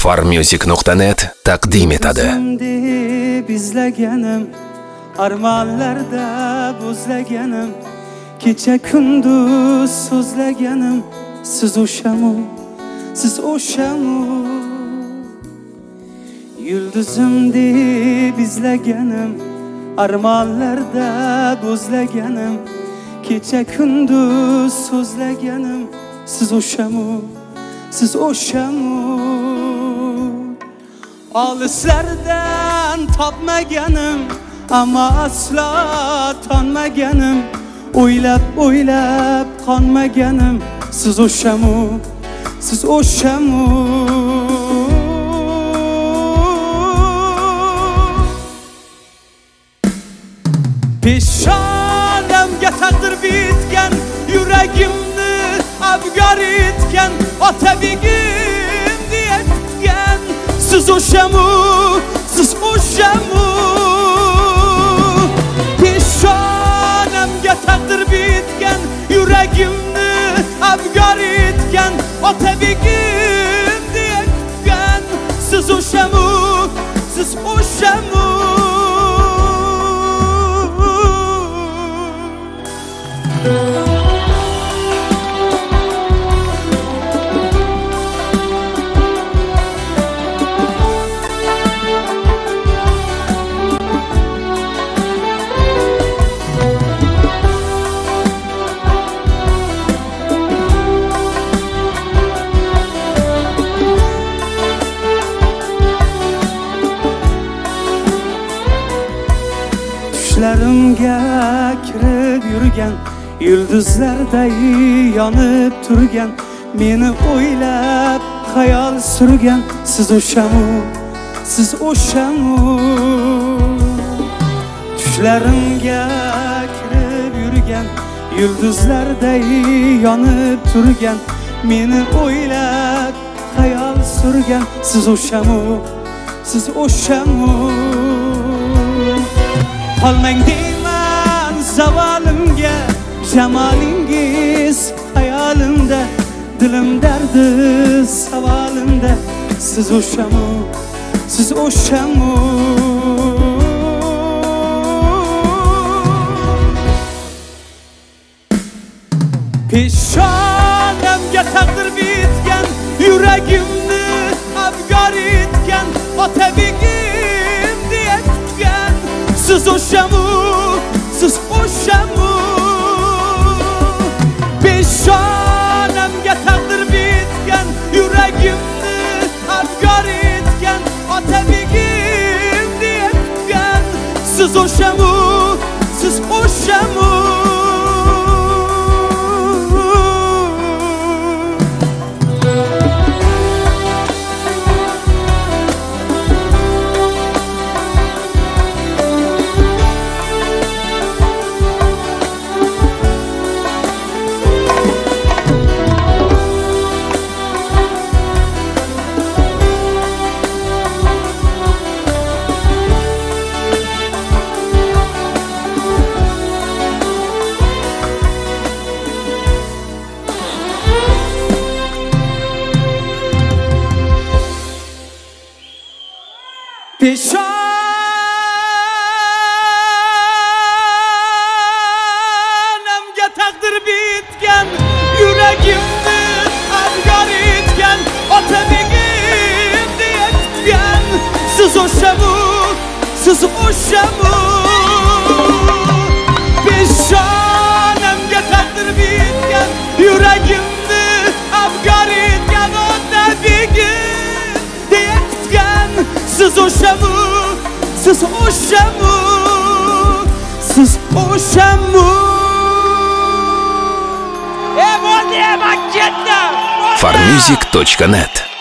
Farmusic.net taqdim etadi. Bizlaganim, armonlarda bo'zlaganim, kecha kunduz so'zlaganim, siz o'shamu, siz o'shamu. Yulduzim deb izlaganim, armonlarda bo'zlaganim, kecha kunduz so'zlaganim, siz o'shamu, siz o'shamu. Olislardan topmaganim, ammo aslo tonmaganim, o'ylab qonmaganim, siz o'shamu, siz o'shamu. Peshonamga taqdir bitgan, yuragimni abgor etgan, otabegim deya kutgan, siz o'shamu, siz o'shamu. Peshonamga taqdir bitgan, yuragimni abgor etgan, otabegim deya kutgan, siz o'shamu, siz o'shamu. Tushlarimga kirib yurgan, yulduzlarday yonib turgan, meni o'ylab xayol surgan, siz o'shamu, siz o'shamu. Tushlarimga kirib yurgan, yulduzlarday yonib turgan, meni o'ylab xayol surgan, siz o'shamu, siz o'shamu. Qolmang deyman zavolimga, jamolingiz hayolimda, dilim dardi savolimda, siz o'shamu, siz o'shamu. Peshonamga taqdir bitgan, yuragimni abgor etgan, otabegim deya kutgan, siz o'shamu, siz o'shamu. Peshonamga taqdir bitgan, yuragimni abgor etgan, otabegim deya kutgan, siz o'shamu, siz o'shamu. Peshonamga taqdir bitgan, yuragimni abgor etgan, otabegim deya kutgan, siz o'shamu, siz o'shamu. Peshonamga taqdir bitgan, yuragimni abgor etgan, otabegim deya kutgan, siz o'shamu, siz o'shamu, siz o'shamu. Farmusic.net